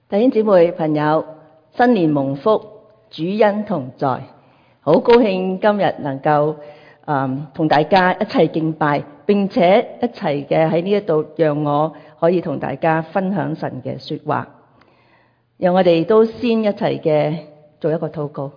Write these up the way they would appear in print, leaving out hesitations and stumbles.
弟兄姊妹朋友，新年蒙福，主恩同在，好高興今日能夠同大家一齊敬拜，並且一齊嘅喺呢一度，讓我可以同大家分享神嘅說話。讓我哋都先一齊嘅做一個禱告。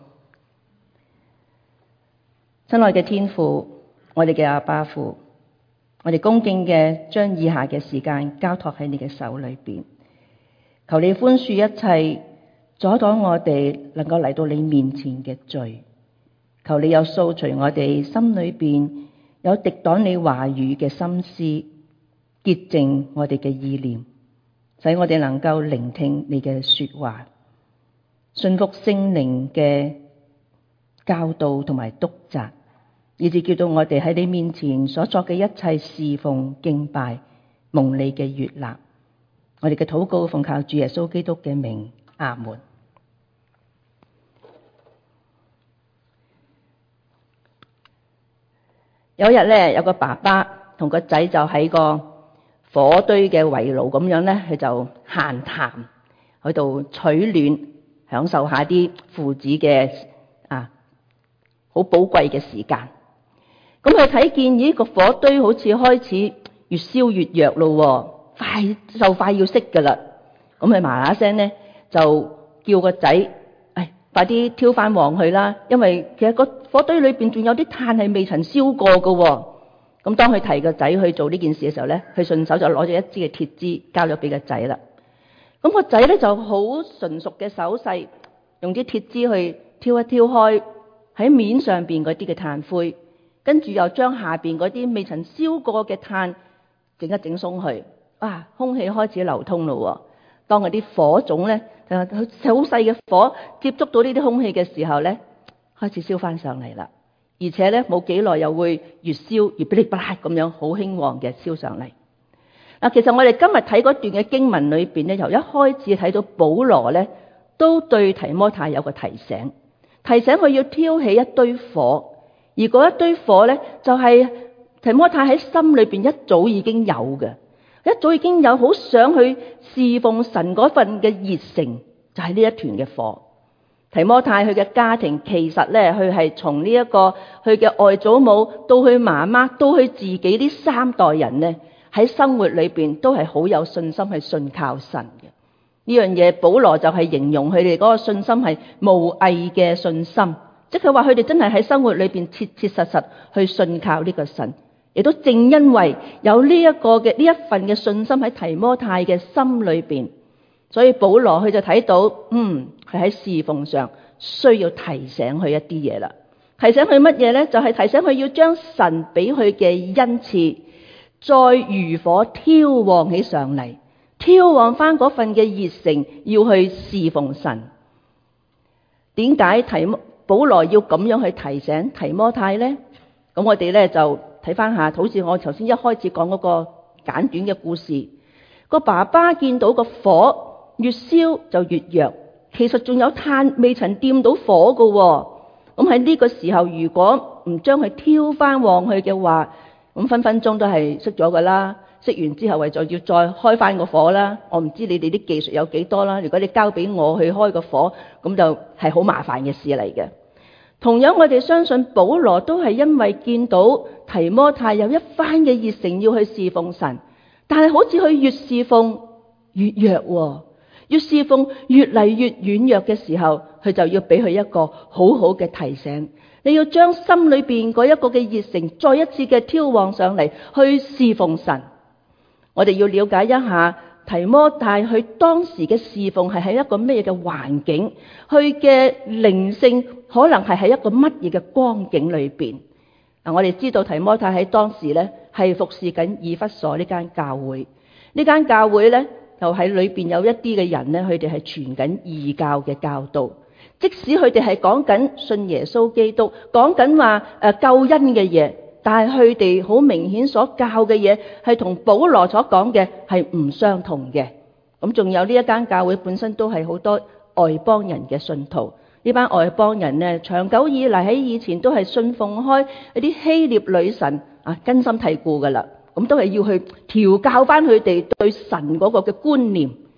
親愛嘅天父，我哋嘅阿爸父，我哋恭敬嘅將以下嘅時間交託喺你嘅手裏邊，求你寬恕一切阻擋我哋能夠嚟到你面前嘅罪，求你有掃除我哋心裏邊有敵擋你話語嘅心思，潔淨我哋嘅意念，使我哋能夠聆聽你嘅說話，信服聖靈嘅教導同埋督責，以致叫到我哋喺你面前所作嘅一切侍奉敬拜蒙你嘅悅納。我哋嘅禱告奉靠主耶穌基督嘅名，阿門。有一日咧，有個爸爸同個仔就喺個火堆嘅圍爐咁樣咧，佢就閒談，喺度取暖，享受下啲父子嘅好寶貴嘅時間。咁佢睇見呢個火堆好似開始越燒越弱咯，快要熄噶啦。咁佢嗱嗱聲咧就叫個仔，快啲挑翻旺去啦，因為其實個火堆裏邊仲有啲炭係未曾燒過噶。咁當佢提個仔去做呢件事嘅時候咧，佢順手就攞咗一支嘅鐵枝交咗俾個仔啦。咁個仔咧就好純熟嘅手勢，用啲鐵枝去挑一挑開喺面上邊嗰啲嘅炭灰，跟住又將下邊嗰啲未曾燒過嘅炭整一整鬆去。空氣開始流通咯。當嗰啲火種咧，好細嘅火接觸到呢啲空氣嘅時候咧，開始燒翻上嚟啦。而且咧冇幾耐又會越燒越噼里啪啦咁樣，好興旺嘅燒上嚟。其實我哋今日睇嗰段嘅經文裏邊咧，由一開始睇到保羅咧，都對提摩太有個提醒佢要挑起一堆火，而嗰一堆火咧就係提摩太喺心裏邊一早已經有嘅。一早已經有好想去侍奉神嗰份嘅熱誠，就係呢一團嘅火。提摩太佢嘅家庭其實咧，佢係從呢一個佢嘅外祖母到佢媽媽到佢自己呢三代人咧，喺生活裏邊都係好有信心去信靠神嘅。呢樣嘢保羅就係形容佢哋嗰個信心係無偽嘅信心，即係話佢哋真係喺生活裏邊切切實實去信靠呢個神。亦都正因為有呢一份嘅信心喺提摩太嘅心裏邊，所以保羅佢就睇到，佢喺侍奉上需要提醒佢一啲嘢啦。提醒佢乜嘢咧？就係提醒佢要將神俾佢嘅恩賜再如火挑旺起上嚟，挑旺翻嗰份嘅熱誠，要去侍奉神。點解保羅要咁樣去提醒提摩太咧？咁我哋咧就睇翻下，好似我頭先一開始講嗰個簡短嘅故事，個爸爸見到個火越燒就越弱，其實仲有炭未曾掂到火噶。咁喺呢個時候，如果唔將佢挑翻旺去嘅話，咁分分鐘都係熄咗噶啦。熄完之後，為咗要再開翻個火啦。我唔知你哋啲技術有幾多啦。如果你交俾我去開個火，咁就係好麻煩嘅事嚟嘅。同樣我哋相信保羅都係因為見到提摩太有一番嘅熱誠要去侍奉神，但係好似佢越侍奉越弱，越侍奉越嚟越軟弱嘅時候，佢就要俾佢一個好好嘅提醒，你要將心裏邊嗰一個嘅熱誠再一次嘅挑旺上嚟去侍奉神。我哋要了解一下提摩太佢當時嘅侍奉係喺一個咩嘅環境，佢嘅靈性可能係喺一個乜嘢嘅光景裏邊。我哋知道提摩太喺當時咧係服侍緊以弗所呢間教會，呢間教會咧就喺裏邊有一啲嘅人咧，佢哋係傳緊異教嘅教導，即使佢哋係講緊信耶穌基督，講緊話救恩嘅嘢，但係佢哋好明顯所教嘅嘢係同保羅所講嘅係唔相同嘅。咁仲有呢一間教會本身都係好多外邦人嘅信徒，呢班外邦人呢，長久以嚟喺以前都係信奉開一啲希臘女神根深蒂固噶啦，咁都係要去調教翻佢哋對神嗰個嘅觀念。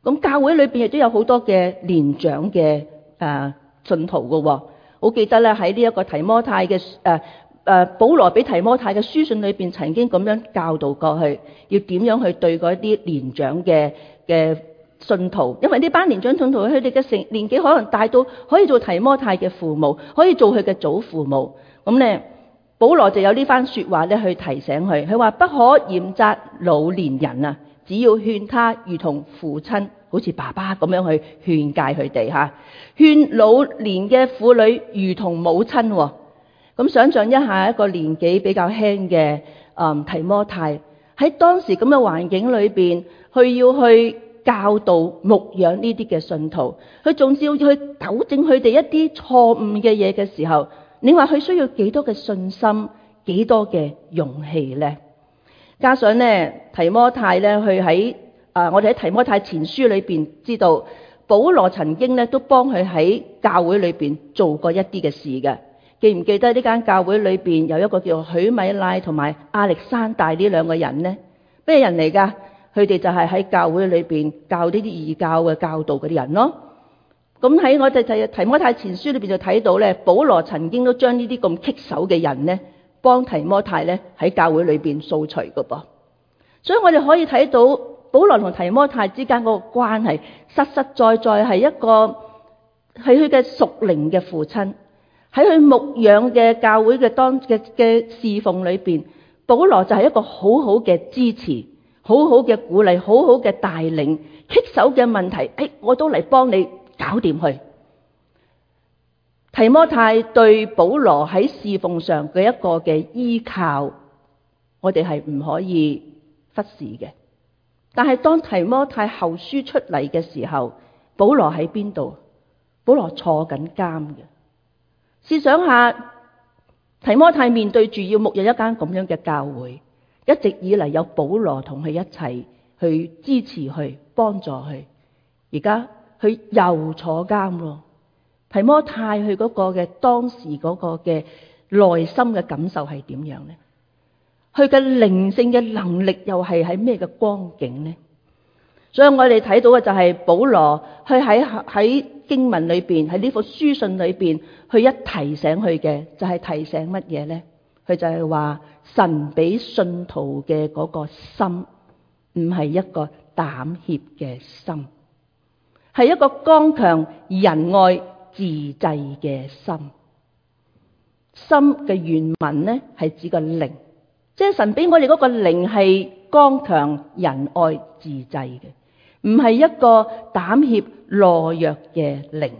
咁教會裏邊亦都有好多嘅年長嘅信徒㗎喎。我記得咧喺呢一個提摩太嘅保羅俾提摩太嘅書信裏邊曾經咁樣教導過去，要點樣去對嗰啲年長嘅信徒，因為呢班年長信徒佢哋嘅年紀可能大到可以做提摩太嘅父母，可以做佢嘅祖父母。咁咧保羅就有呢番說話咧去提醒佢，佢話不可嚴責老年人啊，只要勸他如同父親，好似爸爸咁樣去勸誡佢哋吓，勸老年嘅婦女如同母親。咁想象一下一個年紀比較輕嘅提摩太喺當時咁嘅環境裏邊，佢要去教導牧養呢啲嘅信徒，佢仲要去糾正佢哋一啲錯誤嘅嘢嘅時候，你話佢需要幾多嘅信心，幾多嘅勇氣呢？加上呢提摩太呢，佢喺我哋喺提摩太前書裏邊知道，保羅曾經呢都幫佢喺教會裏邊做過一啲嘅事嘅。記唔記得呢間教會裏邊有一個叫許米拉同埋亞歷山大呢兩個人呢？咩人嚟噶？佢哋就係喺教會裏邊教呢啲異教嘅教導嗰啲人咯。咁喺我哋就提摩太前書裏邊就睇到咧，保羅曾經都將呢啲咁棘手嘅人呢，幫提摩太咧喺教會裏邊掃除噶噃。所以我哋可以睇到保羅同提摩太之間嗰個關係，實實在在係一個係佢嘅屬靈嘅父親。喺佢牧養嘅教會嘅侍奉裏邊，保羅就係一個好好嘅支持，好好嘅鼓勵，好好嘅帶領。棘手嘅問題，我都嚟幫你搞掂佢。提摩太對保羅喺侍奉上嘅一個嘅依靠，我哋係唔可以忽視嘅。但係當提摩太後書出嚟嘅時候，保羅喺邊度？保羅坐緊監嘅。試想下，提摩太面對住要牧養一間咁樣嘅教會，一直以嚟有保羅同佢一齊去支持佢、幫助佢，而家佢又坐監咯。提摩太佢嗰個嘅當時嗰個嘅內心嘅感受係點樣呢？佢嘅靈性嘅能力又係喺咩嘅光景呢？所以我哋睇到嘅就係保羅佢喺經文裏邊，喺呢封書信裏邊，佢一提醒佢嘅就係提醒乜嘢呢？佢就係話神俾信徒嘅嗰個心，唔係一個膽怯嘅心，係一個剛強仁愛自制嘅心。心嘅原文呢係指個靈，即係神俾我哋嗰個靈係剛強仁愛自制嘅，唔係一個膽怯懦弱嘅靈。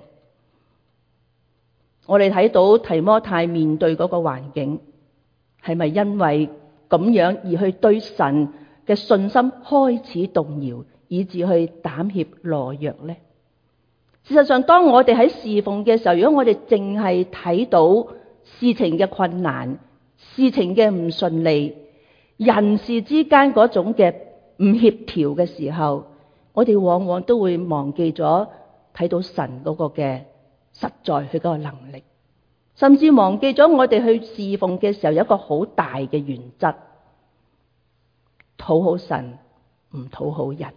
我哋睇到提摩太面對嗰個環境，係咪因為咁樣而去對神嘅信心開始動搖，以致去膽怯懦弱呢？事實上，當我哋喺侍奉嘅時候，如果我哋淨係睇到事情嘅困難、事情嘅唔順利、人事之間嗰種嘅唔協調嘅時候，我哋往往都會忘記咗睇到神嗰個嘅實在，佢嗰個能力，甚至忘記咗我哋去侍奉嘅時候有一個好大嘅原則：討好神，唔討好人。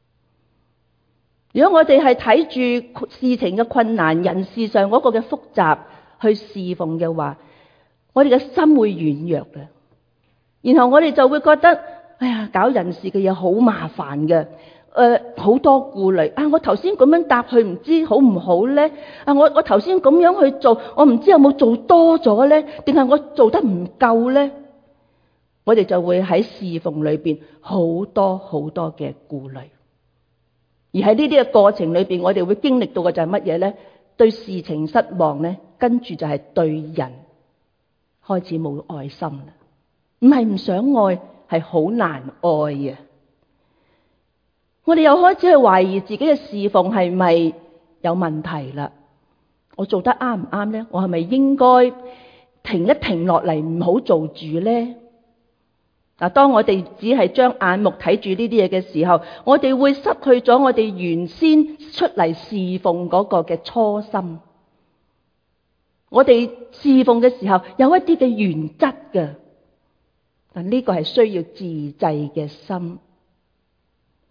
如果我哋係睇住事情嘅困難、人事上嗰個嘅複雜去侍奉嘅話，我哋嘅心會軟弱嘅，然後我哋就會覺得，哎呀，搞人事嘅嘢好麻煩嘅。好多顧慮我頭先咁樣答佢，唔知好唔好呢？我頭先咁樣去做，我唔知有冇做多咗呢？定係我做得唔夠呢？我哋就會喺侍奉裏邊好多好多嘅顧慮，而喺呢啲嘅過程裏邊，我哋會經歷到嘅就係乜嘢呢？對事情失望呢，跟住就係對人開始冇愛心啦。唔係唔想愛，係好難愛啊！我哋又開始去懷疑自己嘅侍奉係咪有問題啦？我做得啱唔啱呢？我係咪應該停一停落嚟，唔好做住呢？嗱，當我哋只係將眼目睇住呢啲嘢嘅時候，我哋會失去咗我哋原先出嚟侍奉嗰個嘅初心。我哋侍奉嘅時候有一啲嘅原則嘅，但呢個係需要自制嘅心。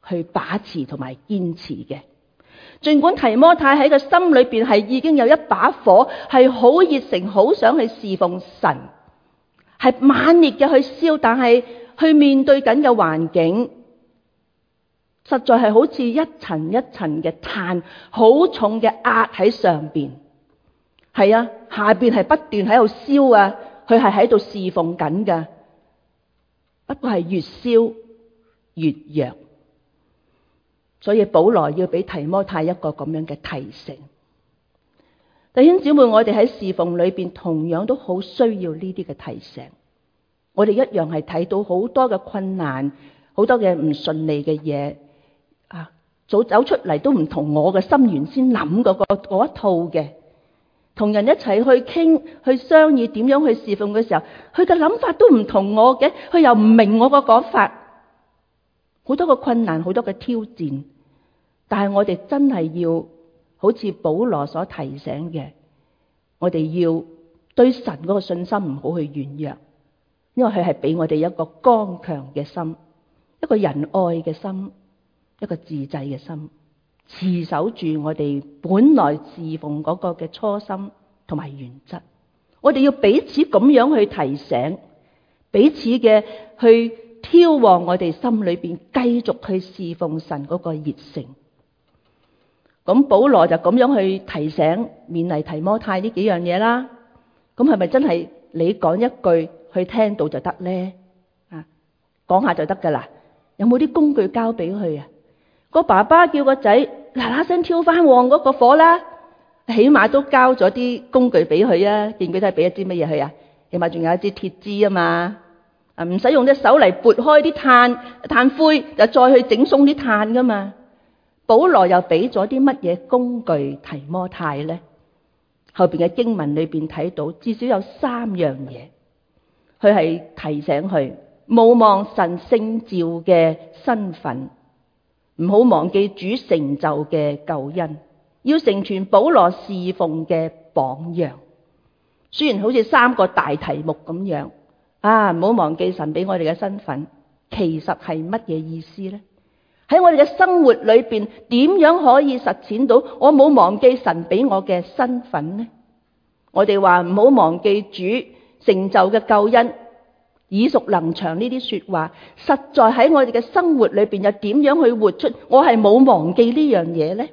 去把持同埋堅持嘅。儘管提摩太喺個心裏邊係已經有一把火，係好熱誠，好想去侍奉神，係猛烈嘅去燒，但係去面對緊嘅環境，實在係好似一層一層嘅炭，好重嘅壓喺上邊。係啊，下邊係不斷喺度燒啊，佢係喺度侍奉緊噶，不過係越燒越弱。所以保羅要俾提摩太一個咁樣嘅提醒。弟兄姊妹，我哋喺侍奉裏邊同樣都好需要呢啲嘅提醒。我哋一樣係睇到好多嘅困難，好多嘅唔順利嘅嘢啊，走出嚟都唔同我嘅心原先諗嗰一套嘅。同人一齊去傾去商議點樣去侍奉嘅時候，佢嘅諗法都唔同我嘅，佢又唔明我個講法。好多個困難，好多嘅挑戰，但係我哋真係要好似保羅所提醒嘅，我哋要對神嗰個信心唔好去軟弱，因為佢係俾我哋一個剛強嘅心，一個仁愛嘅心，一個自制嘅心，持守住我哋本來侍奉嗰個嘅初心同埋原則。我哋要彼此咁樣去提醒，彼此嘅去挑旺我哋心裏邊繼續去侍奉神嗰個熱誠。咁保羅就咁樣去提醒勉勵提摩太呢幾樣嘢啦。咁係咪真係你講一句去聽到就得呢？講下就得噶啦？有冇啲工具交俾佢啊？個爸爸叫個仔嗱嗱聲挑翻旺嗰個火啦，起碼都交咗啲工具俾佢啊。見佢都係俾一支乜嘢佢啊？起碼仲有一支鐵枝啊嘛。唔使用隻手嚟撥開啲炭灰，就再去整鬆啲炭噶嘛。保羅又俾咗啲乜嘢工具提摩太呢？後邊嘅經文裏邊睇到至少有3樣嘢，佢係提醒佢冇忘神聖召嘅身份，唔好忘記主成就嘅救恩，要成全保羅侍奉嘅榜樣。雖然好似3個大題目咁樣。唔好忘記神俾我哋嘅身份，其實係乜嘢意思呢？喺我哋嘅生活裏邊，點樣可以實踐到我冇忘記神俾我嘅身份呢？我哋話唔好忘記主成就嘅救恩，耳熟能詳呢啲說話，實在喺我哋嘅生活裏邊又點樣去活出我係冇忘記呢樣嘢呢？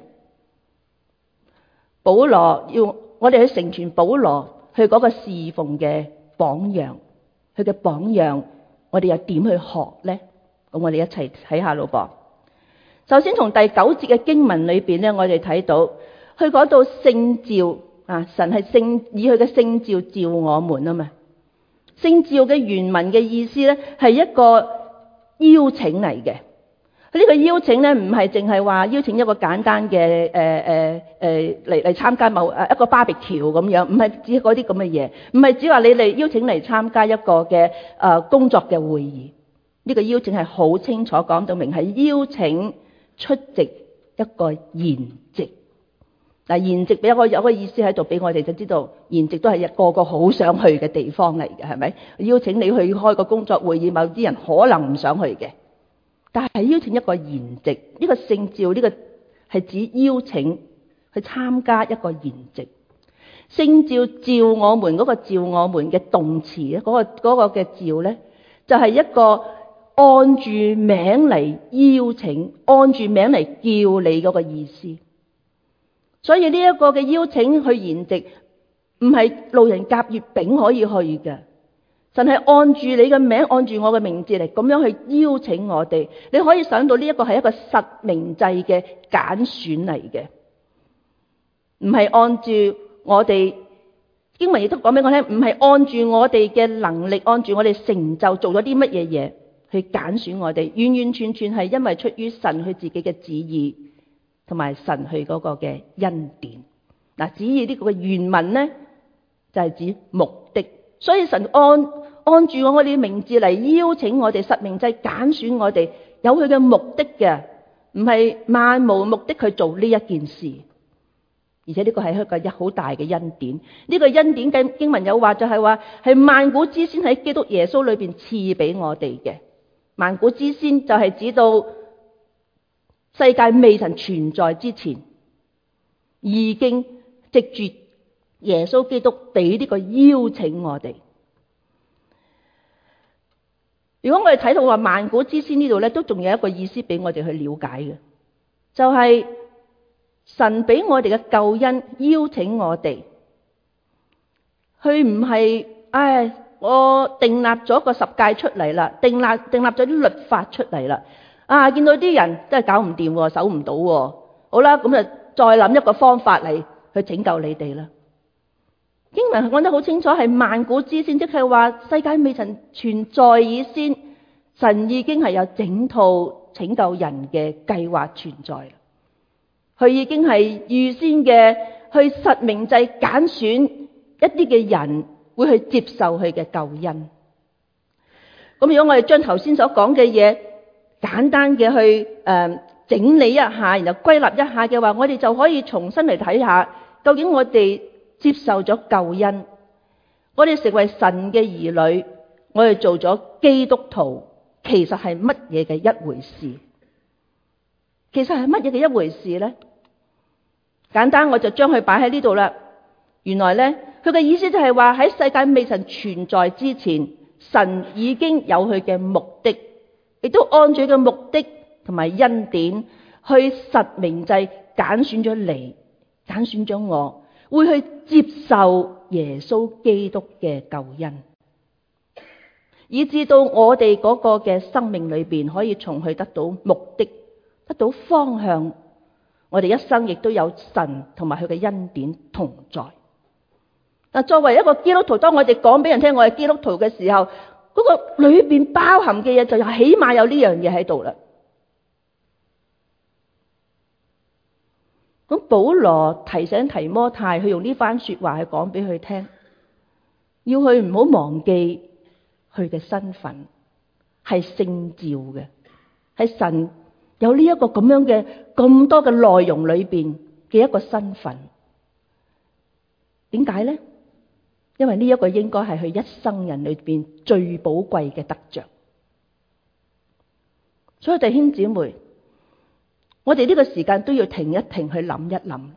保羅要我哋去成全保羅去嗰個侍奉嘅榜樣。佢嘅榜樣，我哋又點去學呢？咁我哋一齊睇下咯噃。首先從第9節嘅經文裏邊咧，我哋睇到佢講到聖召神係以佢嘅聖召召我們啊嘛。聖召嘅原文嘅意思咧，係一個邀請嚟嘅。呢個邀請咧，唔係淨係話邀請一個簡單嘅嚟參加某一個 barbecue 咁樣，唔係指嗰啲咁嘅嘢，唔係指話你嚟邀請嚟參加一個嘅工作嘅會議。呢個邀請係好清楚講到明，係邀請出席一個筵席。嗱，筵席有個意思喺度，俾我哋就知道筵席都係個個好想去嘅地方嚟嘅，係咪？邀請你去開個工作會議，某啲人可能唔想去嘅。但係邀請一個筵席，呢個聖召，呢個係指邀請去參加一個筵席。聖召召我們嗰個召我們嘅動詞咧，嗰個嘅召咧，就係一個按住名嚟邀請，按住名嚟叫你嗰個意思。所以呢一個嘅邀請去筵席，唔係路人甲乙丙可以去嘅。神係按住你嘅名，按住我嘅名字嚟咁樣去邀請我哋。你可以想到呢一個係一個實名制嘅揀選嚟嘅，唔係按住我哋，經文亦都講俾我聽，唔係按住我哋嘅能力，按住我哋成就做咗啲乜嘢嘢去揀選我哋，完完全全係因為出於神佢自己嘅旨意，同埋神佢嗰個嘅恩典。嗱，旨意呢個嘅原文呢，就係指目的。所以神按住我哋嘅名字嚟邀請我哋，實名制揀選我哋，有佢嘅目的嘅，唔係漫無目的去做呢一件事。而且呢個係一個好大嘅恩典。呢個恩典嘅經文有話就係話係萬古之先喺基督耶穌裏邊賜俾我哋嘅。萬古之先就係指到世界未曾存在之前，已經藉住耶穌基督俾呢個邀請我哋。如果我哋睇到話萬古之先呢度咧，都仲有一個意思俾我哋去了解嘅，就係神俾我哋嘅救恩邀請我哋，佢唔係我訂立咗個十誡出嚟啦，訂立咗啲律法出嚟啦，見到啲人真係搞唔掂，守唔到，好啦，咁就再諗一個方法嚟去拯救你哋啦。經文講得好清楚，係萬古之先，即係話世界未曾存在以先，神已經係有整套拯救人嘅計劃存在。佢已經係預先嘅去實名制揀選一啲嘅人會去接受佢嘅救恩。咁如果我哋將頭先所講嘅嘢簡單嘅去整理一下，然後歸納一下嘅話，我哋就可以重新嚟睇下，究竟我哋接受咗救恩，我哋成為神嘅兒女，我哋做咗基督徒，其實係乜嘢嘅一回事？其實係乜嘢嘅一回事呢？簡單我就將佢擺喺呢度啦。原來呢，佢嘅意思就係話喺世界未曾存在之前，神已經有佢嘅目的，亦都按住佢嘅目的同埋恩典去實名制揀選咗你，揀選咗我，會去接受耶穌基督嘅救恩，以至到我哋嗰個嘅生命裏邊可以從佢得到目的，得到方向。我哋一生亦都有神同埋佢嘅恩典同在。嗱，作為一個基督徒，當我哋講俾人聽我係基督徒嘅時候，嗰個裏邊包含嘅嘢就起碼有呢樣嘢喺度啦。咁保羅提醒提摩太，佢用呢番說話去講俾佢聽，要佢唔好忘記佢嘅身份係聖召嘅，係神有呢一個咁樣嘅咁多嘅內容裏邊嘅一個身份。點解呢？因為呢一個應該係佢一生人裏邊最寶貴嘅得着。所以弟兄姊妹，我哋呢個時間都要停一停去諗一諗，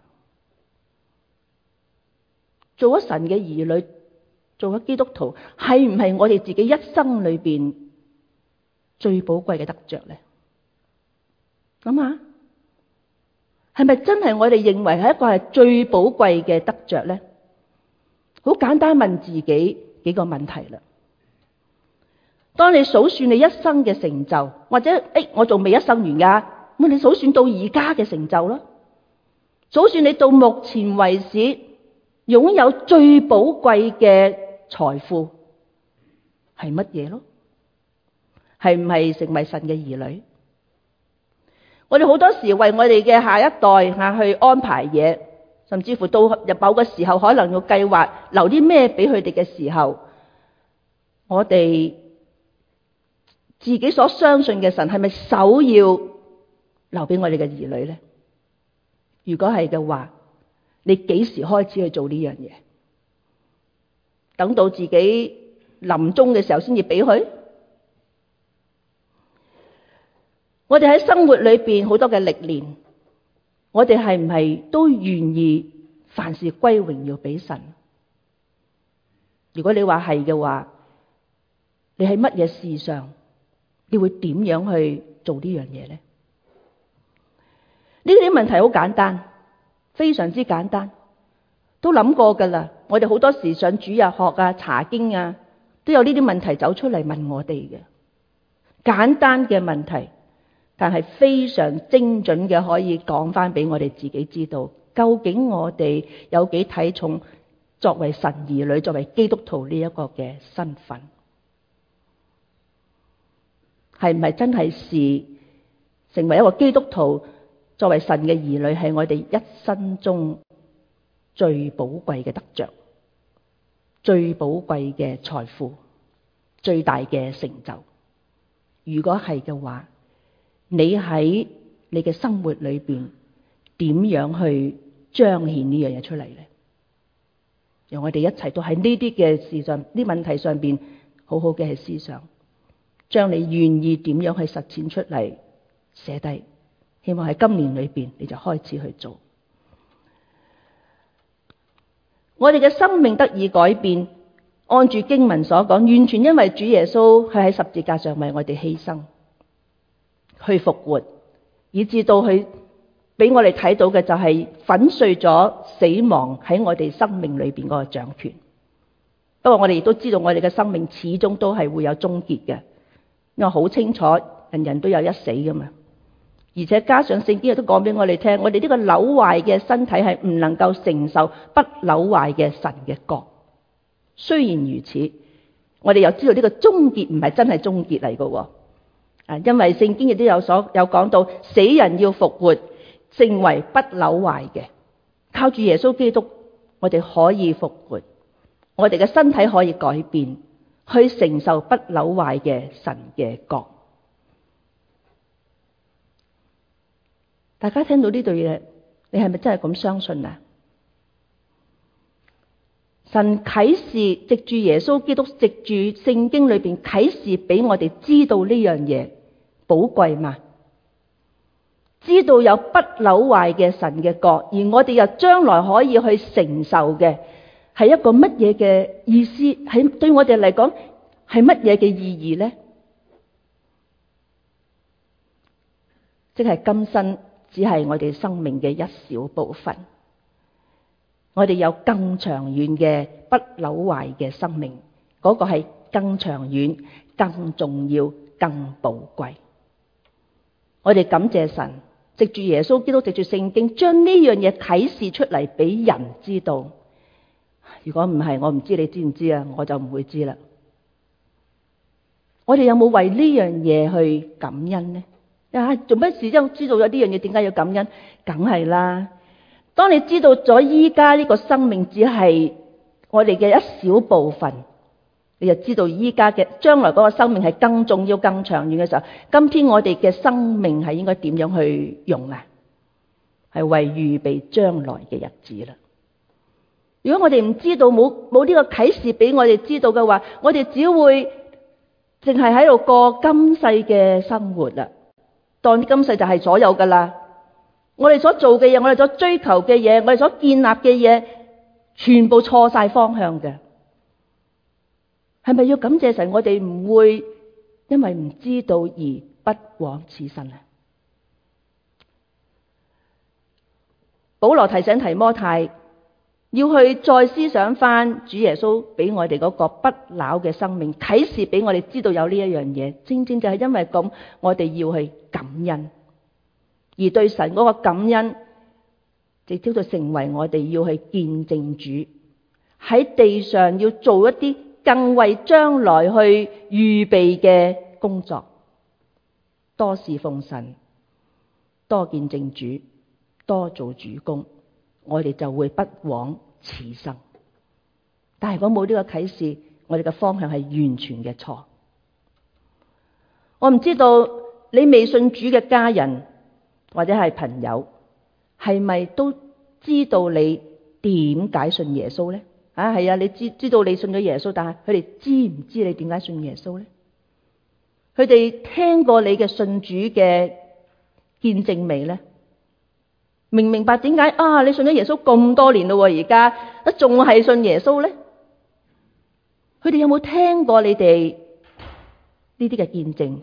做咗神嘅兒女，做咗基督徒，係唔係我哋自己一生裏邊最寶貴嘅得着呢？諗下，係咪真係我哋認為係一個係最寶貴嘅得着呢？好簡單問自己幾個問題啦。當你數算你一生嘅成就，或者我仲未一生完噶，咁你數算到而家嘅成就啦，數算你到目前為止擁有最寶貴嘅財富係乜嘢咯？係唔係成為神嘅兒女？我哋好多時為我哋嘅下一代去安排嘢，甚至乎到入某個時候可能要計劃留啲咩俾佢哋嘅時候，我哋自己所相信嘅神係咪首要留俾我哋嘅兒女呢？如果係嘅話，你幾時開始去做呢樣嘢？等到自己臨終嘅時候先至俾佢？我哋喺生活裏邊好多嘅歷練，我哋係唔係都願意凡事歸榮耀俾神？如果你話係嘅話，你喺乜嘢事上，你會點樣去做呢樣嘢呢？呢啲問題好簡單，非常之簡單，都諗過噶啦。我哋好多時上主日學啊、查經啊，都有呢啲問題走出嚟問我哋嘅簡單嘅問題。但係非常精準嘅，可以講翻俾我哋自己知道，究竟我哋有幾睇重作為神兒女、作為基督徒呢一個嘅身份，係唔係真係視成為一個基督徒、作為神嘅兒女係我哋一生中最寶貴嘅得着、最寶貴嘅財富、最大嘅成就？如果係嘅話，你喺你嘅生活裏邊點樣去彰顯呢樣嘢出嚟呢？讓我哋一齊都喺呢啲嘅事上、呢問題上邊好好嘅去思想，將你願意點樣去實踐出嚟寫低， 希望喺今年裏邊你就開始去做。我哋嘅生命得以改變，按住經文所講，完全因為主耶穌佢喺十字架上為我哋犧牲，去復活，以至到佢俾我哋睇到嘅就係粉碎咗死亡喺我哋生命裏邊嗰個掌權。不過我哋亦都知道，我哋嘅生命始終都係會有終結嘅，因為好清楚人人都有一死噶嘛。而且加上聖經亦都講俾我哋聽，我哋呢個朽壞嘅身體係唔能夠承受不朽壞嘅神嘅國。雖然如此，我哋又知道呢個終結唔係真係終結嚟嘅，因為聖經亦都有講到，死人要復活，成為不朽壞嘅。靠住耶穌基督，我哋可以復活，我哋嘅身體可以改變，去承受不朽壞嘅神嘅國。大家聽到呢對嘢，你係咪真係咁相信啊？神啟示藉住耶穌基督，藉住聖經裏邊啟示俾我哋知道呢樣嘢寶貴嘛？知道有不朽壞嘅神嘅國，而我哋又將來可以去承受嘅，係一個乜嘢嘅意思？係對我哋嚟講係乜嘢嘅意義呢？即係今生只係我哋生命嘅一小部分，我哋有更長遠嘅不朽壞嘅生命，嗰個係更長遠、更重要、更寶貴。我哋感謝神，藉住耶穌基督，藉住聖經，將呢樣嘢啟示出嚟俾人知道。如果唔係，我唔知你知唔知啊？我就唔會知啦。我哋有冇為呢樣嘢去感恩呢？做乜事都知道有呢樣嘢，點解要感恩？梗係啦。當你知道咗依家呢個生命只係我哋嘅一小部分，你就知道依家嘅將來嗰個生命係更重要、更長遠嘅時候，今天我哋嘅生命係應該點樣去用啊？係為預備將來嘅日子啦。如果我哋唔知道，冇呢個啟示俾我哋知道嘅話，我哋只會淨係喺度過今世嘅生活啦。當今世就係所有噶啦，我哋所做嘅嘢，我哋所追求嘅嘢，我哋所建立嘅嘢，全部錯晒方向嘅。係咪要感謝神？我哋唔會因為唔知道而不枉此生啊！保羅提醒提摩太要去再思想翻主耶穌俾我哋嗰個不朽嘅生命，啟示俾我哋知道有呢一樣嘢。正正就係因為咁，我哋要去感恩，而對神嗰個感恩，直接就成為我哋要去見證主喺地上要做一啲更為將來去預備嘅工作，多侍奉神，多見證主，多做主工，我哋就會不枉此生。但係如果冇呢個啟示，我哋嘅方向係完全嘅錯。我唔知道你未信主嘅家人或者係朋友，係咪都知道你點解信耶穌呢？係啊，你知道你信咗耶穌，但係佢哋知唔知你點解信耶穌呢？佢哋聽過你嘅信主嘅見證未呢？明唔明白點解你信咗耶穌咁多年咯，而家仲係信耶穌呢？佢哋有冇聽過你哋呢啲嘅見證？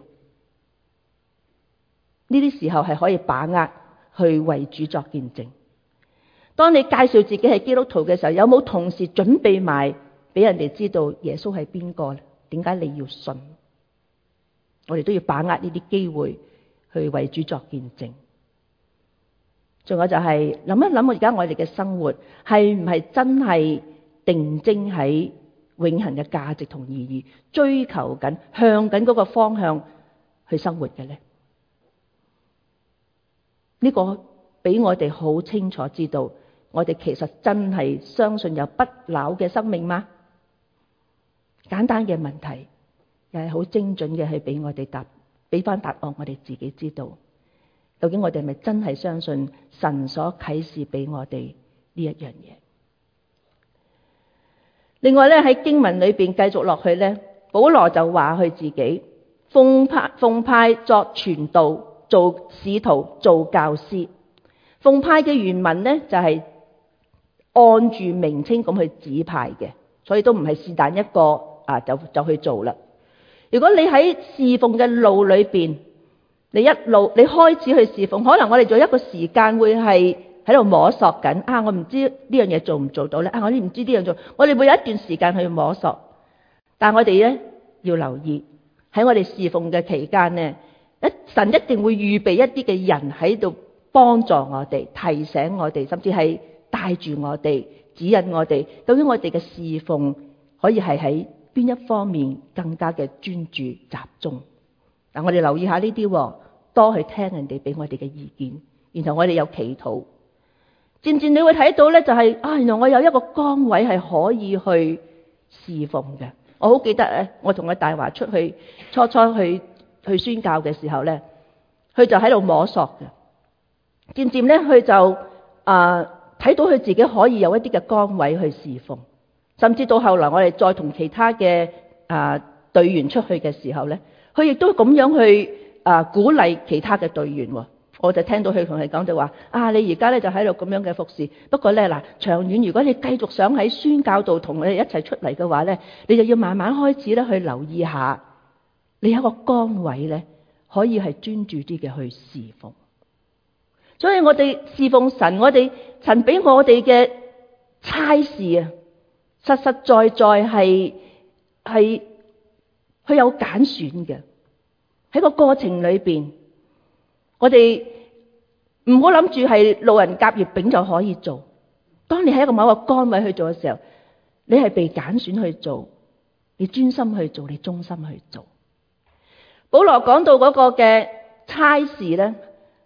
呢啲時候係可以把握去為主作見證。當你介紹自己係基督徒嘅時候，有冇同時準備埋俾人哋知道耶穌係邊個？點解你要信？我哋都要把握呢啲機會去為主作見證。仲有就係諗一諗，而家我哋嘅生活係唔係真係定睛喺永恆嘅價值同意義，追求緊向緊嗰個方向去生活嘅呢？呢個俾我哋好清楚知道，我哋其實真係相信有不朽嘅生命嗎？簡單嘅問題，又係好精準嘅，係俾我哋俾翻答案，我哋自己知道。究竟我哋係咪真係相信神所啟示俾我哋呢一樣嘢？另外咧，喺經文裏邊繼續落去咧，保羅就話佢自己奉派作傳道、 做使徒、做教師。奉派嘅原文呢，就係按住名稱咁去指派嘅，所以都唔係是但一個就去做啦。如果你喺侍奉嘅路裏邊，你開始去侍奉，可能我哋做一個時間會係喺度摸索緊我唔知呢樣嘢做唔做到咧，我唔知呢樣做，我哋會有一段時間去摸索。但係我哋咧要留意，喺我哋侍奉嘅期間呢，神一定會預備一啲嘅人喺度幫助我哋，提醒我哋，甚至係帶住我哋，指引我哋，究竟我哋嘅侍奉可以係喺邊一方面更加嘅專注集中。嗱，我哋留意下呢啲，多去聽人哋俾我哋嘅意見，然後我哋有祈禱，漸漸你會睇到咧，就係原來我有一個崗位係可以去侍奉嘅。我好記得咧，我同阿大華出去初去宣教嘅時候咧，佢就喺度摸索嘅，漸漸咧佢就睇到佢自己可以有一啲嘅崗位去侍奉，甚至到後來我哋再同其他嘅隊員出去嘅時候咧，佢亦都咁樣去鼓勵其他嘅隊員。我就聽到佢同佢講就話你而家咧就喺度咁樣嘅服侍，不過咧長遠如果你繼續想喺宣教度同我哋一齊出嚟嘅話咧，你就要慢慢開始咧去留意下，你有一個崗位咧可以係專注啲嘅去侍奉。所以我哋侍奉神，我哋神俾我哋嘅差事實實在在係佢有揀選嘅。喺個過程裏邊，我哋唔好諗住係路人甲乙丙就可以做。當你喺一個某個崗位去做嘅時候，你係被揀選去做，你專心去做，你忠心去做。保羅講到嗰個嘅差事咧，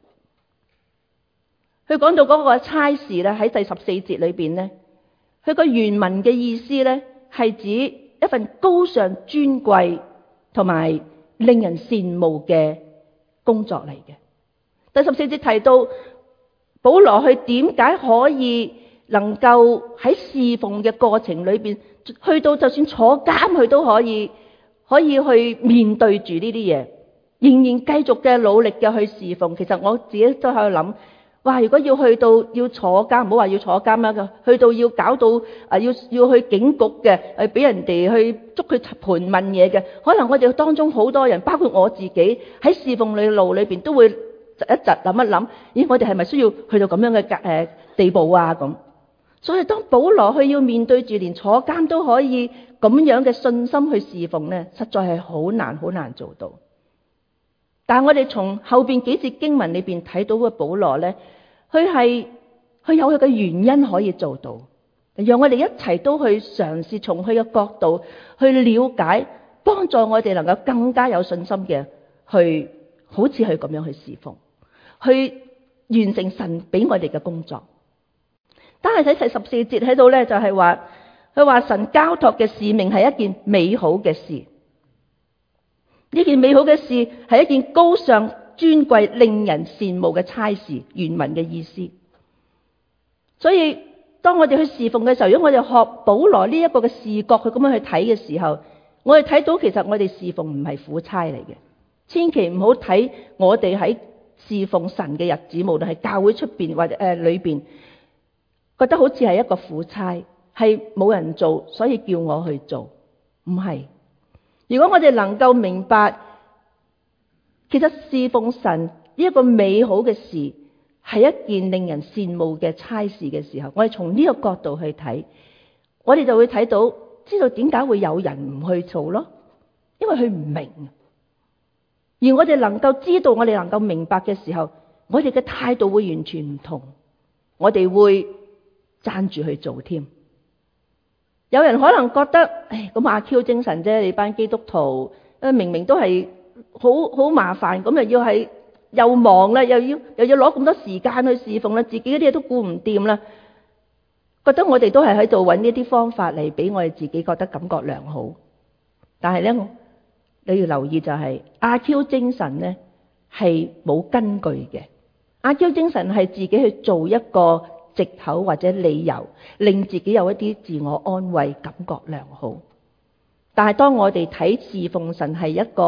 佢講到嗰個差事咧喺第14節裏邊咧，佢個原文嘅意思咧係指一份高尚尊貴同埋令人羨慕嘅工作嚟嘅。第14節提到保羅佢點解可以能夠喺侍奉嘅過程裏邊，去到就算坐監佢都可以去面對住呢啲嘢，仍然繼續嘅努力嘅去侍奉。其實我自己都喺度諗，哇！如果要去到要坐監，唔好話要坐監啦，去到要搞到要去警局嘅，俾人哋去捉佢盤問嘢嘅，可能我哋當中好多人，包括我自己喺侍奉路裏邊都會窒一窒諗一諗，咦，我哋係咪需要去到咁樣嘅地步咁？所以當保羅去要面對住連坐監都可以咁樣嘅信心去侍奉呢，實在係好難做到。但係我哋從後邊幾節經文裏邊睇到嘅保羅呢，佢有佢嘅原因可以做到，讓我哋一齊都去嘗試從佢嘅角度去了解，幫助我哋能夠更加有信心嘅去好似佢咁樣去侍奉，去完成神俾我哋嘅工作。但係睇第14節喺度呢，就係話佢話神交託嘅使命係一件美好嘅事。呢件美好嘅事係一件高尚尊貴令人羨慕嘅差事，原文嘅意思。所以當我哋去侍奉嘅時候，如果我哋學保羅呢一個嘅視角去咁樣去睇嘅時候，我哋睇到其實我哋侍奉唔係苦差嚟嘅。千祈唔好睇我哋喺侍奉神嘅日子，無論係教會出邊或者裏邊，覺得好似係一個苦差，係冇人做，所以叫我去做。唔係。如果我哋能夠明白，其實侍奉神呢一個美好嘅事係一件令人羨慕嘅差事嘅時候，我哋從呢個角度去睇，我哋就會睇到，知道點解會有人唔去做咯？因為佢唔明。而我哋能夠知道，我哋能夠明白嘅時候，我哋嘅態度會完全唔同，我哋會爭住去做添。有人可能覺得，咁阿 Q 精神啫，你班基督徒明明都係好麻煩，咁又要係又忙啦，又要攞咁多時間去侍奉啦，自己嗰啲嘢都顧唔掂啦，覺得我哋都係喺度揾呢啲方法嚟俾我哋自己覺得感覺良好。但係咧，你要留意就係阿 Q 精神咧係冇根據嘅，阿 Q 精神係自己去做一個藉口或者理由，令自己有一啲自我安慰，感覺良好。但係當我哋睇侍奉神係一個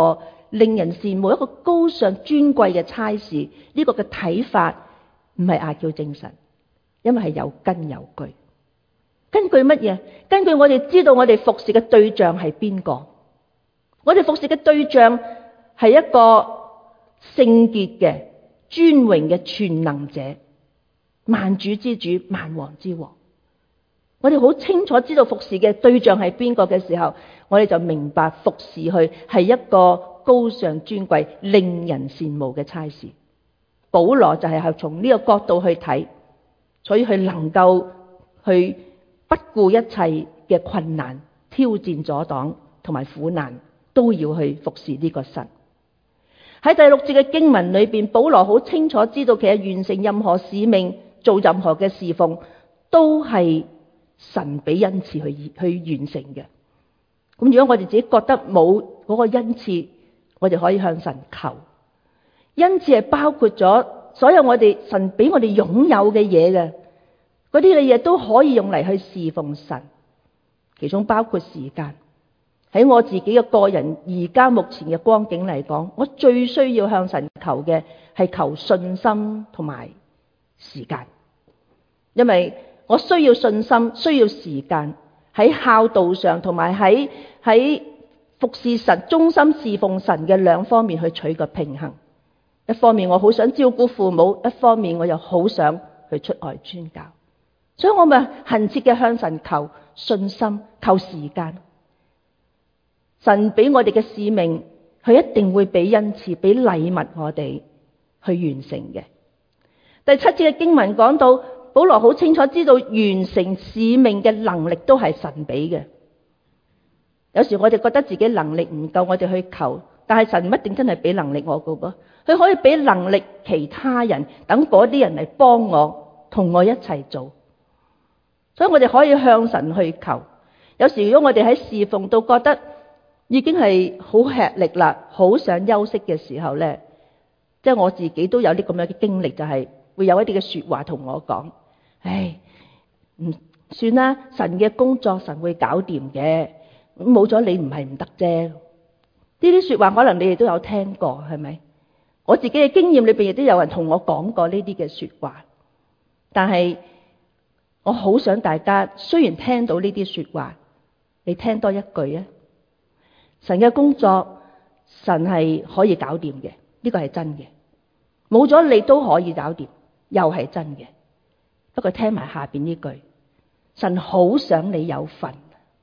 令人羨慕、一個高尚尊貴嘅差事，呢個嘅睇法唔係阿嬌精神，因為係有根有據。根據乜嘢？根據我哋知道我哋服侍嘅對象係邊個？我哋服侍嘅對象係一個聖潔嘅、尊榮嘅全能者，萬主之主、萬王之王。我哋好清楚知道服侍嘅對象係邊個嘅時候，我哋就明白服侍佢係一個高尚尊貴、令人羨慕嘅差事。保羅就係從呢個角度去睇，所以佢能夠去不顧一切嘅困難、挑戰、阻擋同埋苦難，都要去服侍呢個神。喺第6節嘅經文裏邊，保羅好清楚知道，其實完成任何使命、做任何嘅侍奉，都係神俾恩賜去完成嘅。咁如果我哋自己覺得冇嗰個恩賜，我哋可以向神求。恩賜係包括咗所有我哋神俾我哋擁有嘅嘢嘅，嗰啲嘅嘢都可以用嚟去侍奉神，其中包括時間。喺我自己嘅個人而家目前嘅光景嚟講，我最需要向神求嘅係求信心同埋時間，因為我需要信心，需要時間喺孝道上，同埋喺服侍神、忠心侍奉神嘅兩方面去取個平衡。一方面我好想照顧父母，一方面我又好想去出外宣教，所以我咪懇切嘅向神求信心、求時間。神俾我哋嘅使命，佢一定會俾恩賜、俾禮物我哋去完成嘅。第7節嘅經文講到，保羅好清楚知道完成使命嘅能力都係神俾嘅。有時我哋覺得自己能力唔夠，我哋去求，但係神唔一定真係俾能力我噶噃，佢可以俾能力其他人，等嗰啲人嚟幫我，同我一齊做。所以我哋可以向神去求。有時如果我哋喺侍奉到覺得已經係好吃力啦，好想休息嘅時候呢，即係我自己都有啲咁樣嘅經歷，就係會有一啲嘅說話同我講：唉，唔算啦，神嘅工作神會搞掂嘅，冇咗你唔係唔得啫。呢啲說話可能你哋都有聽過，係咪？我自己嘅經驗裏邊亦都有人同我講過呢啲嘅說話，但係我好想大家雖然聽到呢啲說話，你聽多一句啊！神嘅工作，神係可以搞掂嘅，呢個係真嘅。冇咗你都可以搞掂，又係真嘅。不過聽埋下邊呢句，神好想你有份。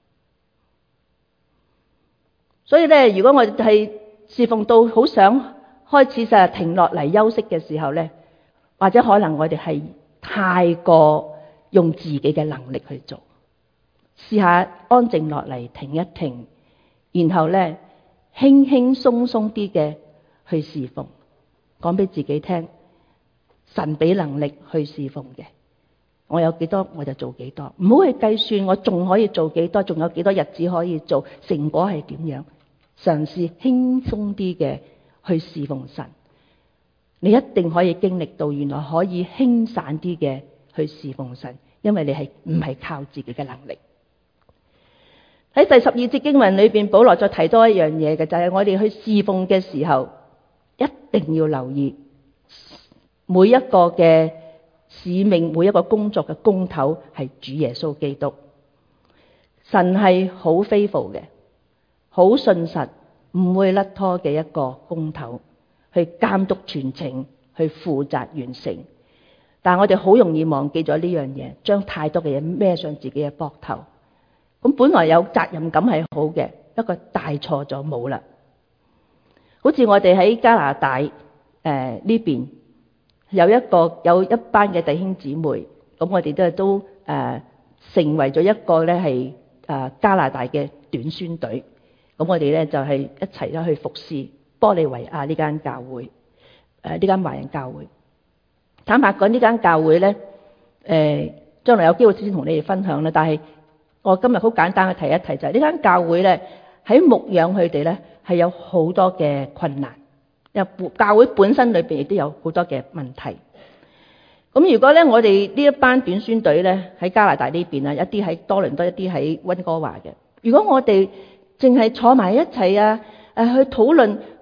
所以咧，如果我哋係侍奉到好想開始就停落嚟休息嘅時候咧，或者可能我哋係太過用自己嘅能力去做，試下安靜落嚟停一停。然後咧，輕輕鬆鬆啲嘅去侍奉，講俾自己聽，神俾能力去侍奉嘅，我有幾多我就做幾多，唔好去計算我仲可以做幾多，仲有幾多日子可以做，成果係點樣，嘗試輕鬆啲嘅去侍奉神，你一定可以經歷到原來可以輕散啲嘅去侍奉神，因為你係唔係靠自己嘅能力。喺第12節經文裏邊，保羅再提多一樣嘢嘅，就係我哋去侍奉嘅時候，一定要留意每一個嘅使命，每一個工作嘅工頭係主耶穌基督。神係好faithful嘅，好信實，唔會甩拖嘅一個工頭，去監督全程，去負責完成。但係我哋好容易忘記咗呢樣嘢，將太多嘅嘢孭上自己嘅膊頭。咁本來有責任感係好嘅，不過大錯咗冇啦。好似我哋喺加拿大呢邊有一班嘅弟兄姊妹，咁我哋都成為咗一個咧係加拿大嘅短宣隊。咁我哋咧就係一齊咧去服侍玻利維亞呢間教會，呢間華人教會。坦白講，呢間教會咧將來有機會先同你哋分享啦，但係我今日好簡單去提一提，就係呢間教會咧喺牧養佢哋咧係有好多嘅困難，因為教會本身裏邊亦都有好多嘅問題。咁如果咧我哋呢一班短宣隊咧喺加拿大呢邊啊，一啲喺多倫多，一啲喺溫哥華嘅，如果我哋淨係坐埋一齊去討論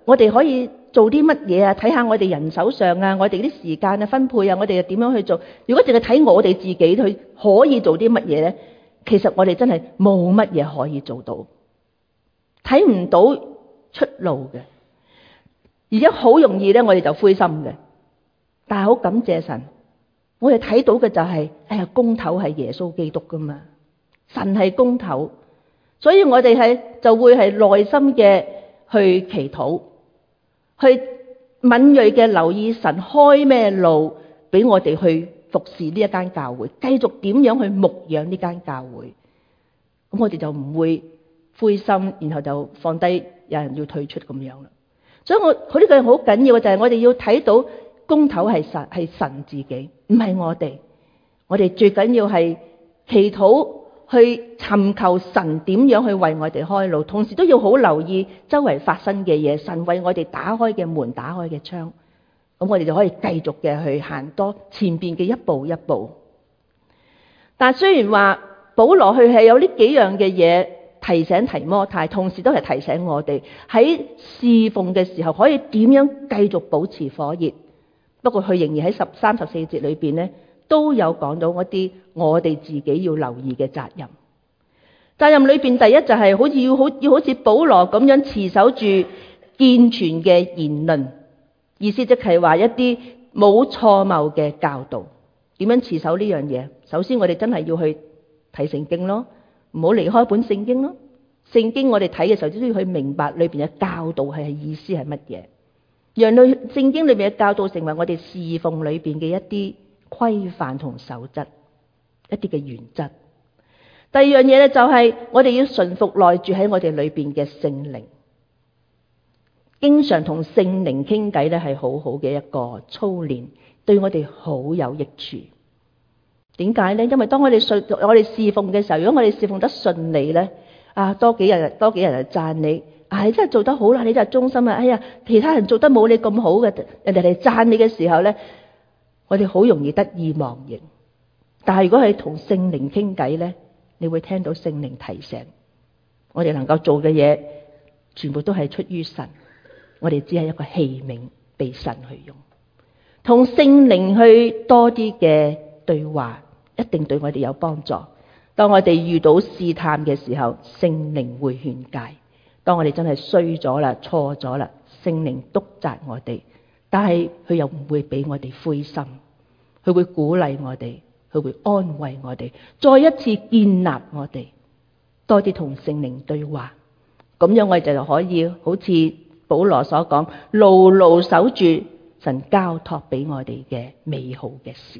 我哋可以做啲乜嘢啊？睇下我哋人手上啊，我哋啲時間啊分配啊，我哋又點樣去做？如果淨係睇我哋自己去可以做啲乜嘢咧，其實我哋真係冇乜嘢可以做到，睇唔到出路嘅，而且好容易咧，我哋就灰心嘅。但係好感謝神，我哋睇到嘅就係，公頭係耶穌基督噶嘛，神係公頭，所以我哋就會係內心嘅去祈禱，去敏銳嘅留意神開咩路俾我哋去服侍呢一間教會，繼續點樣去牧養呢間教會，咁我哋就唔會灰心，然後就放低，有人要退出咁樣啦。所以佢呢個好緊要嘅就係我哋要睇到公頭係神自己，唔係我哋。我哋最緊要係祈禱，去尋求神點樣去為我哋開路，同時都要好留意周圍發生嘅嘢，神為我哋打開嘅門、打開嘅窗，咁我哋就可以繼續嘅去行多前邊嘅一步一步。但雖然話保羅佢係有呢幾樣嘅嘢提醒提摩太，同時都係提醒我哋喺侍奉嘅時候可以點樣繼續保持火熱。不過佢仍然喺34節裏邊呢，都有講到一啲我哋自己要留意嘅責任。責任裏邊第一就係好似保羅咁樣持守住健全嘅言論，意思即係話一啲冇錯謬嘅教導。點樣持守呢樣嘢？首先我哋真係要去睇聖經咯，唔好離開本聖經咯。聖經我哋睇嘅時候都要去明白裏邊嘅教導係意思係乜嘢，讓聖經裏邊嘅教導成為我哋侍奉裏邊嘅一啲規範同守則，一啲嘅原則。第二樣嘢咧就係我哋要順服內住喺我哋裏邊嘅聖靈，經常同聖靈傾偈咧係好好嘅一個操練，對我哋好有益處。點解咧？因為當我哋侍奉嘅時候，如果我哋侍奉得順利咧，多幾日就讚你，你真係做得好啦，你真係忠心啊！哎呀，其他人做得冇你咁好嘅，人哋嚟讚你嘅時候咧，我哋好容易得意忘形。但係如果係同聖靈傾偈咧，你會聽到聖靈提醒我哋能夠做嘅嘢，全部都係出於神，我哋只係一個器皿被神去用。同聖靈去多啲嘅對話，一定對我哋有幫助。當我哋遇到試探嘅時候，聖靈會勸誡；當我哋真係衰咗啦、錯咗啦，聖靈督責我哋，但係佢又唔會俾我哋灰心，佢會鼓勵我哋，佢會安慰我哋，再一次建立我哋。多啲同聖靈對話，咁樣我哋就可以好似保羅所講，牢牢守住神交託俾我哋嘅美好嘅事。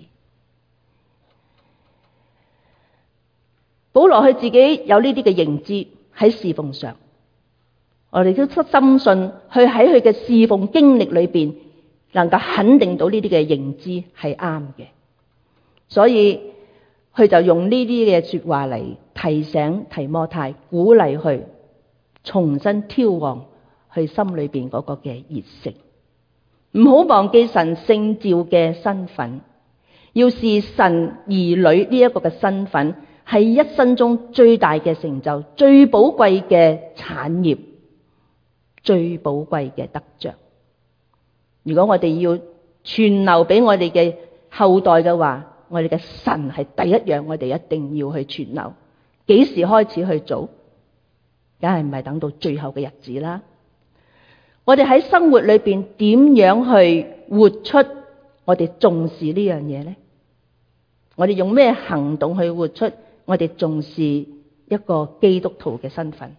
保羅佢自己有呢啲嘅認知喺侍奉上，我哋都深信佢喺佢嘅侍奉經歷裏邊能夠肯定到呢啲嘅認知係啱嘅，所以佢就用呢啲嘅說話嚟提醒提摩太，鼓勵佢重新挑旺佢心裏邊嗰個嘅熱誠，唔好忘記神聖召嘅身份，要視神兒女呢一個嘅身份係一生中最大嘅成就，最寶貴嘅產業，最寶貴嘅得着。如果我哋要傳留俾我哋嘅後代嘅話，我哋嘅神係第一樣，我哋一定要去傳留。幾時開始去做？梗係唔係等到最後嘅日子啦。我哋喺生活裏邊點樣去活出我哋重視呢樣嘢呢？我哋用咩行動去活出我哋重視一個基督徒嘅身份？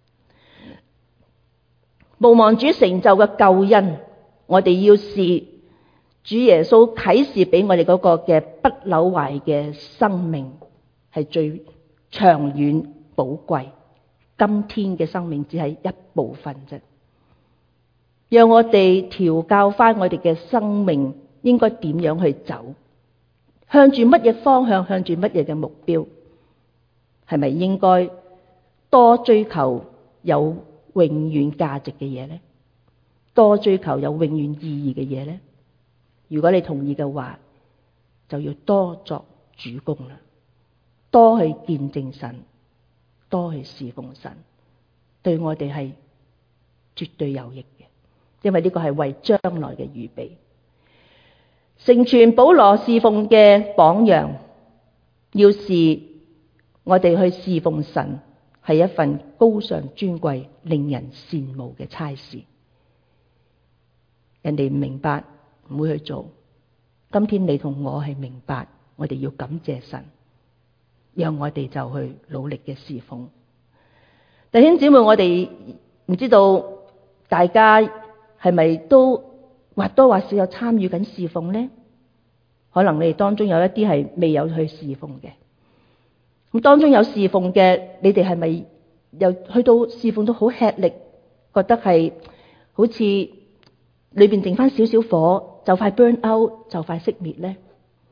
無望主成就嘅救恩，我哋要視主耶穌啟示俾我哋嗰個嘅不朽壞嘅生命係最長遠寶貴，今天嘅生命只係一部分啫。讓我哋調教翻我哋嘅生命應該點樣去走，向住乜嘢方向，向住乜嘢嘅目標，係咪應該多追求有永遠價值嘅嘢呢？多追求有永遠意義嘅嘢呢？如果你同意嘅話，就要多作主工啦，多去見證神，多去侍奉神，對我哋係絕對有益嘅。 因為呢個係為將來嘅預備。成全保羅侍奉嘅榜樣，要是我哋去侍奉神，係一份高尚尊貴、令人羨慕嘅差事。人哋唔明白，唔會去做。今天你同我係明白，我哋要感謝神，讓我哋就去努力嘅侍奉。弟兄姊妹，我哋唔知道大家係咪都或多或少有參與緊侍奉呢？可能你哋當中有一啲係未有去侍奉嘅。咁當中有侍奉嘅，你哋係咪又去到侍奉到好吃力，覺得係好似裏邊剩翻少少火，就快 burn out， 就快熄滅呢？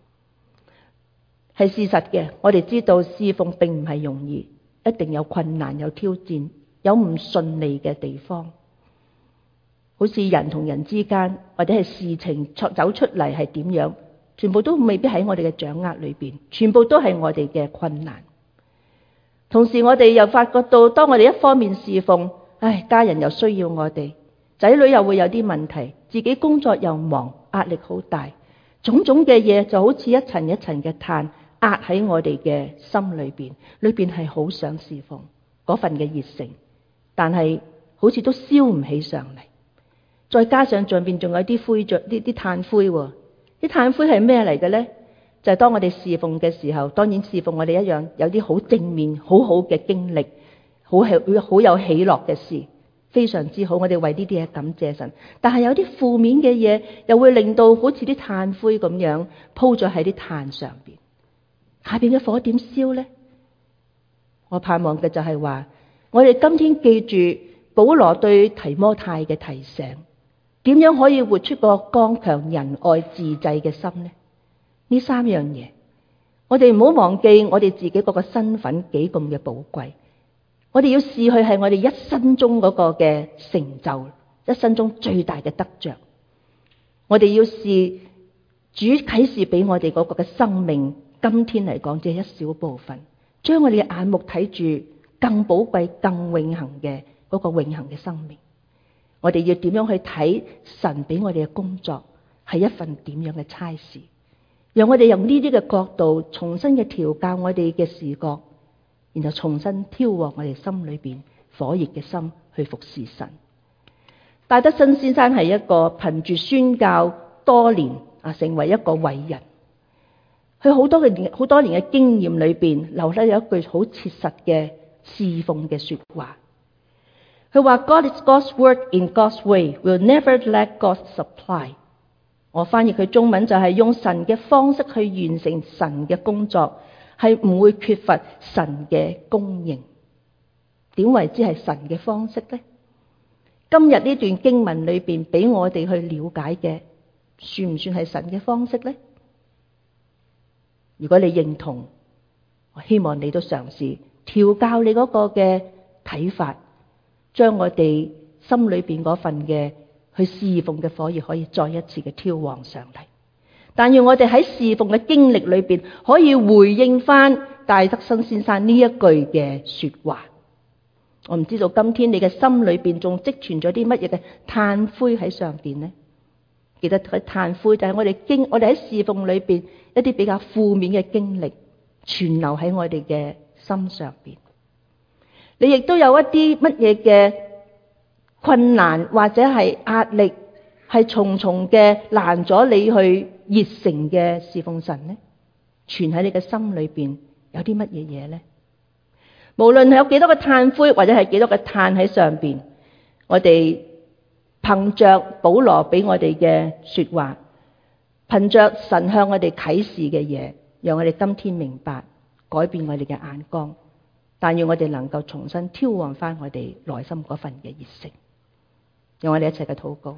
係事實嘅，我哋知道侍奉並唔係容易，一定有困難、有挑戰、有唔順利嘅地方。好似人同人之間，或者係事情走出嚟係點樣，全部都未必喺我哋嘅掌握裏邊，全部都係我哋嘅困難。同時我哋又發覺到，當我哋一方面侍奉，家人又需要我哋，仔女又會有啲問題，自己工作又忙，壓力好大，種種嘅嘢就好似一層一層嘅炭壓喺我哋嘅心裏邊，裏邊係好想侍奉嗰份嘅熱誠，但係好似都燒唔起上嚟。再加上上邊仲有啲灰着，啲炭灰喎，啲炭灰係咩嚟嘅呢？就係當我哋侍奉嘅時候，當然侍奉我哋一樣有啲好正面、好好嘅經歷，好有喜樂嘅事，非常之好。我哋為呢啲嘢感謝神。但係有啲負面嘅嘢，又會令到好似啲炭灰咁樣鋪咗喺啲炭上邊，下邊嘅火點燒呢？我盼望嘅就係話，我哋今天記住保羅對提摩太嘅提醒，點樣可以活出個剛強仁愛自制嘅心呢？呢三樣嘢，我哋唔好忘記我哋自己嗰個身份幾咁嘅寶貴。我哋要視佢係我哋一生中嗰個嘅成就，一生中最大嘅得着。我哋要視主啟示俾我哋嗰個嘅生命，今天嚟講只係一小部分，將我哋嘅眼目睇住更寶貴、更永恆嘅嗰個永恆嘅生命。我哋要點樣去睇神俾我哋嘅工作係一份點樣嘅差事，讓我哋用呢啲嘅角度重新嘅調教我哋嘅視覺，然後重新挑旺我哋心裏邊火熱嘅心去服侍神。戴德生先生係一個憑住宣教多年成為一個偉人，佢好多年嘅經驗裏邊留低有一句好切實嘅侍奉嘅說話。佢話 God is God's work in God's way, will never lack God's supply。 我翻譯佢中文就係用神嘅方式去完成神嘅工作，係唔會缺乏神嘅供應。點為之係神嘅方式呢？今日呢段經文裏邊俾我哋去了解嘅，算唔算係神嘅方式呢？如果你認同，我希望你都嘗試調教你嗰個嘅睇法，將我哋心裏邊嗰份嘅去侍奉嘅火熱可以再一次嘅挑旺上嚟。但願我哋喺侍奉嘅經歷裏邊可以回應翻戴德生先生呢一句嘅說話。我唔知道今天你嘅心裏邊仲積存咗啲乜嘢嘅炭灰喺上邊呢？記得佢炭灰就係我哋喺侍奉裏邊一啲比較負面嘅經歷存留喺我哋嘅心上邊。你亦都有一啲乜嘢嘅困難或者係壓力，係重重嘅攔咗你去熱誠嘅侍奉神呢？存喺你嘅心裏邊有啲乜嘢嘢呢？無論係有幾多個炭灰或者係幾多個炭喺上邊，我哋憑着保羅俾我哋嘅說話，憑着神向我哋啟示嘅嘢，讓我哋今天明白，改變我哋嘅眼光。但願我哋能夠重新挑旺翻我哋內心嗰份嘅熱誠。讓我哋一齊嘅禱告。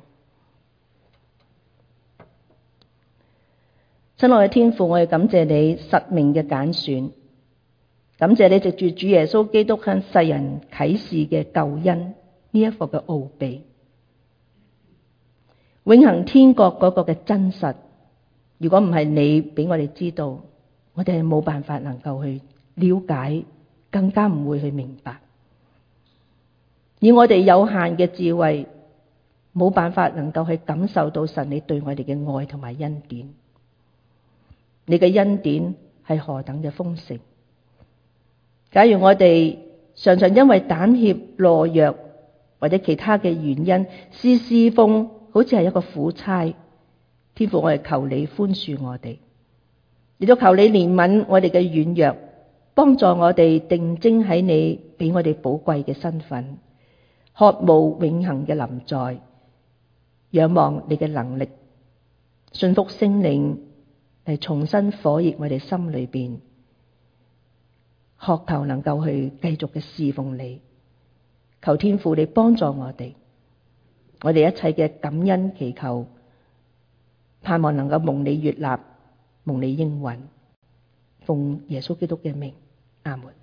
親愛嘅天父，我哋感謝你實名嘅揀選，感謝你藉住主耶穌基督向世人啟示嘅救恩呢一個嘅奧秘，永恆天國嗰個嘅真實。如果唔係你俾我哋知道，我哋係冇辦法能夠去了解，更加唔會去明白。以我哋有限嘅智慧， 冇辦法能夠去感受到神你對我哋嘅愛同埋恩典。你嘅恩典係何等嘅豐盛。假如我哋常常因為膽怯懦弱或者其他嘅原因，侍奉好似係一個苦差，天父，我哋求你寬恕我哋，亦都求你憐憫我哋嘅軟弱，幫助我哋定睛喺你俾我哋寶貴嘅身份，渴慕永恆嘅臨在，仰望你嘅能力，信服聖靈嚟重新火熱我哋心裏邊，渴求能夠去繼續嘅侍奉你。求天父你幫助我哋一切嘅感恩祈求，盼望能夠蒙你悅納，蒙你應允，奉耶穌基督嘅名，阿門。